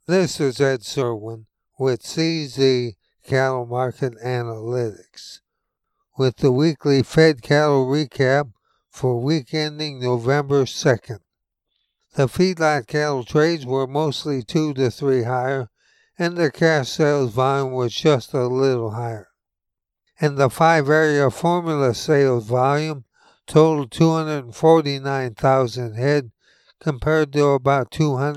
This is Ed Serwin with CZ Cattle Market Analytics with the weekly fed cattle recap for week ending November 2nd. The feedlot cattle trades were mostly 2 to 3 higher, and the cash sales volume was just a little higher. And the 5-area formula sales volume totaled 249,000 head compared to about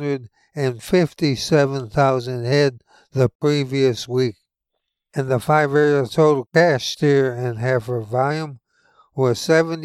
257,000 head the previous week. And the 5-area total cash steer and heifer volume was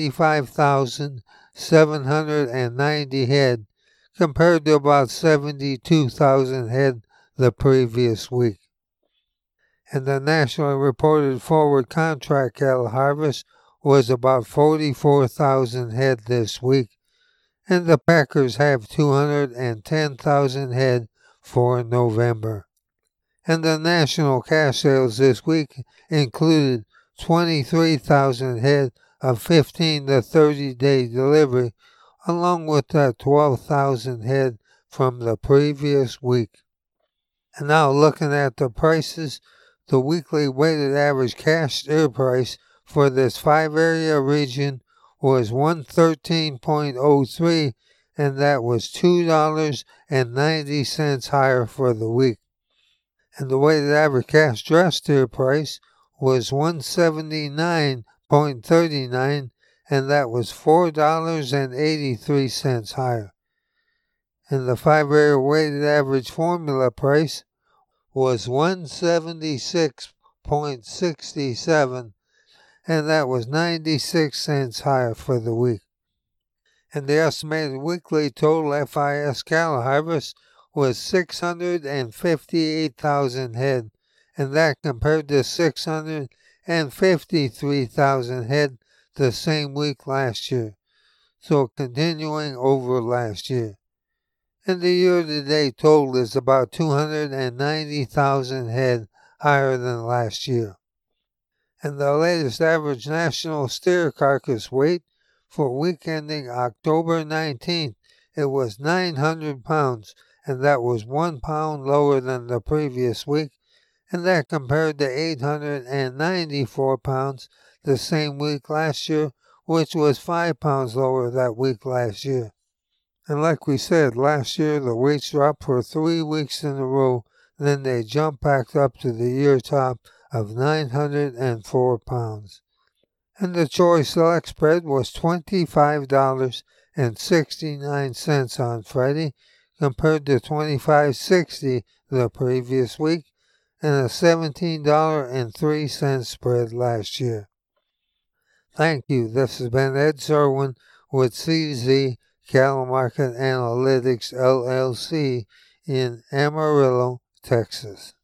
75,790 head compared to about 72,000 head the previous week. And the nationally reported forward contract cattle harvest was about 44,000 head this week, and the packers have 210,000 head for November. And the national cash sales this week included 23,000 head of 15 to 30 day delivery, along with that 12,000 head from the previous week. And now looking at the prices, the weekly weighted average cash steer price for this 5-area region was $113.03, and that was $2.90 higher for the week. And the weighted average cash dress steer price was $179.39, and that was $4.83 higher. And the 5-area weighted average formula price was $176.67, and that was 96 cents higher for the week. And the estimated weekly total FIS cattle harvest was 658,000 head, and that compared to 653,000 head the same week last year, so continuing over last year. And the year-to-date total is about 290,000 head higher than last year. And the latest average national steer carcass weight for week ending October 19th, it was 900 pounds, and that was 1 pound lower than the previous week, and that compared to 894 pounds the same week last year, which was 5 pounds lower that week last year. And like we said, last year the weights dropped for 3 weeks in a row, then they jumped back up to the year top of 904 pounds. And the choice select spread was $25.69 on Friday, compared to $25.60 the previous week, and a $17.03 spread last year. Thank you. This has been Ed Serwin with CZ Cattle Market Analytics LLC in Amarillo, Texas.